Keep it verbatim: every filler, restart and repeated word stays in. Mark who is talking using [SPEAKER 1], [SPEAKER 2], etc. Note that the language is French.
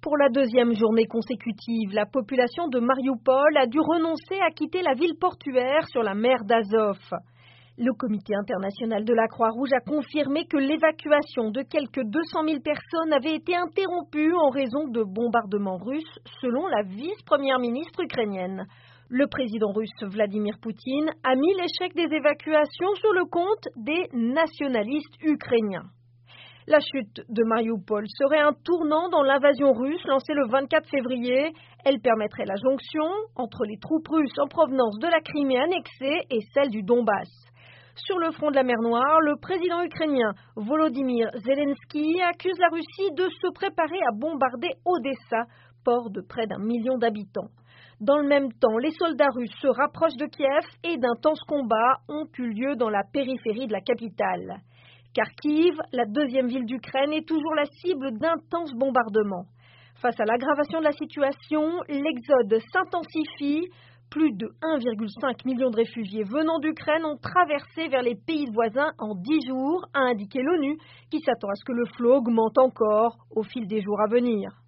[SPEAKER 1] Pour la deuxième journée consécutive, la population de Marioupol a dû renoncer à quitter la ville portuaire sur la mer d'Azov. Le comité international de la Croix-Rouge a confirmé que l'évacuation de quelques deux cent mille personnes avait été interrompue en raison de bombardements russes, selon la vice-première ministre ukrainienne. Le président russe Vladimir Poutine a mis l'échec des évacuations sur le compte des nationalistes ukrainiens. La chute de Marioupol serait un tournant dans l'invasion russe lancée le vingt-quatre février. Elle permettrait la jonction entre les troupes russes en provenance de la Crimée annexée et celle du Donbass. Sur le front de la mer Noire, le président ukrainien Volodymyr Zelensky accuse la Russie de se préparer à bombarder Odessa, port de près d'un million d'habitants. Dans le même temps, les soldats russes se rapprochent de Kiev et d'intenses combats ont eu lieu dans la périphérie de la capitale. Kharkiv, la deuxième ville d'Ukraine, est toujours la cible d'intenses bombardements. Face à l'aggravation de la situation, l'exode s'intensifie. Plus de un virgule cinq million de réfugiés venant d'Ukraine ont traversé vers les pays voisins en dix jours, a indiqué l'ONU, qui s'attend à ce que le flot augmente encore au fil des jours à venir.